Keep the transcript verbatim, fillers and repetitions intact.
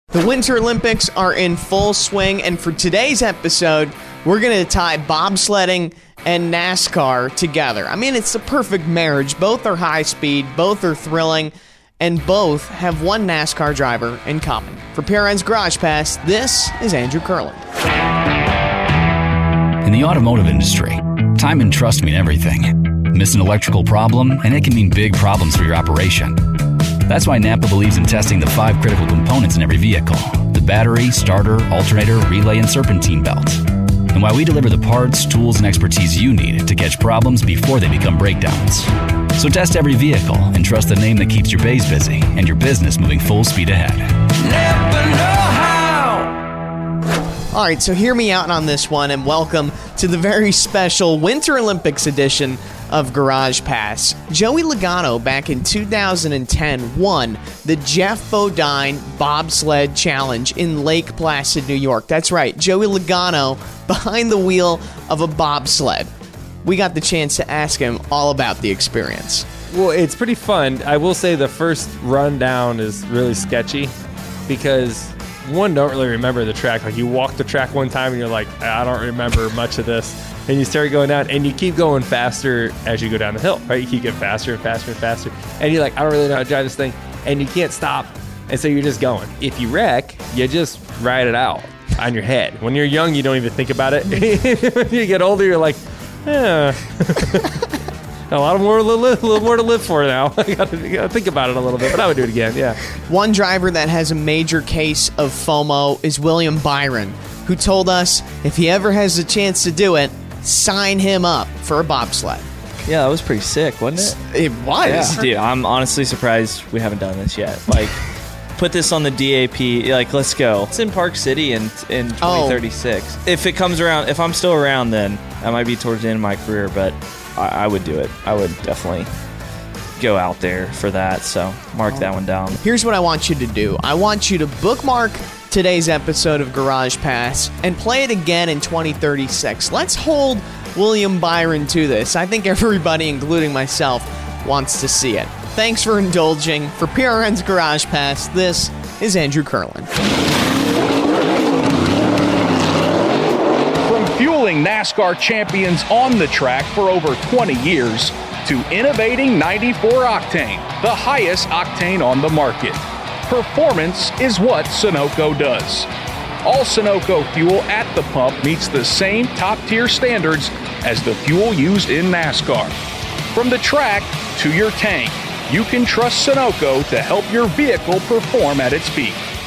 The Winter Olympics are in full swing, and for today's episode, we're going to tie bobsledding and NASCAR together. I mean, it's the perfect marriage. Both are high speed, both are thrilling, and both have one NASCAR driver in common. For P R N's Garage Pass, this is Andrew Curlin. In the automotive industry, time and trust mean everything. Miss an electrical problem, and it can mean big problems for your operation. That's why Napa believes in testing the five critical components in every vehicle: the battery, starter, alternator, relay, and serpentine belt. And why we deliver the parts, tools, and expertise you need to catch problems before they become breakdowns. So test every vehicle and trust the name that keeps your bays busy and your business moving full speed ahead. Never know how. All right, so hear me out on this one, and welcome to the very special Winter Olympics edition of Garage Pass. Joey Logano back in two thousand ten won the Jeff Bodine Bobsled Challenge in Lake Placid, New York. That's right, Joey Logano behind the wheel of a bobsled. We got the chance to ask him all about the experience. Well, it's pretty fun. I will say the first rundown is really sketchy because one, don't really remember the track. Like, you walk the track one time and you're like, I don't remember much of this. And you start going down, and you keep going faster as you go down the hill, right? You keep getting faster and faster and faster. And you're like, I don't really know how to drive this thing. And you can't stop. And so you're just going. If you wreck, you just ride it out on your head. When you're young, you don't even think about it. When you get older, you're like, eh. A lot more, a little, a little more to live for now. I gotta, gotta think about it a little bit, but I would do it again, yeah. One driver that has a major case of FOMO is William Byron, who told us if he ever has a chance to do it, sign him up for a bobsled. Yeah, that was pretty sick, wasn't it? It was. Yeah. Dude, I'm honestly surprised we haven't done this yet. Like, put this on the D A P. Like, let's go. It's in Park City in in twenty thirty-six. Oh. If it comes around, if I'm still around, then that might be towards the end of my career, but I, I would do it. I would definitely go out there for that, so mark that one down. Here's what I want you to do. I want you to bookmark today's episode of Garage Pass and play it again in twenty thirty-six. Let's hold William Byron to this. I think everybody, including myself, wants to see it. Thanks for indulging. For P R N's Garage Pass, this is Andrew Curlin. From fueling NASCAR champions on the track for over twenty years to innovating ninety-four octane, the highest octane on the market. Performance is what Sunoco does. All Sunoco fuel at the pump meets the same top-tier standards as the fuel used in NASCAR. From the track to your tank, you can trust Sunoco to help your vehicle perform at its peak.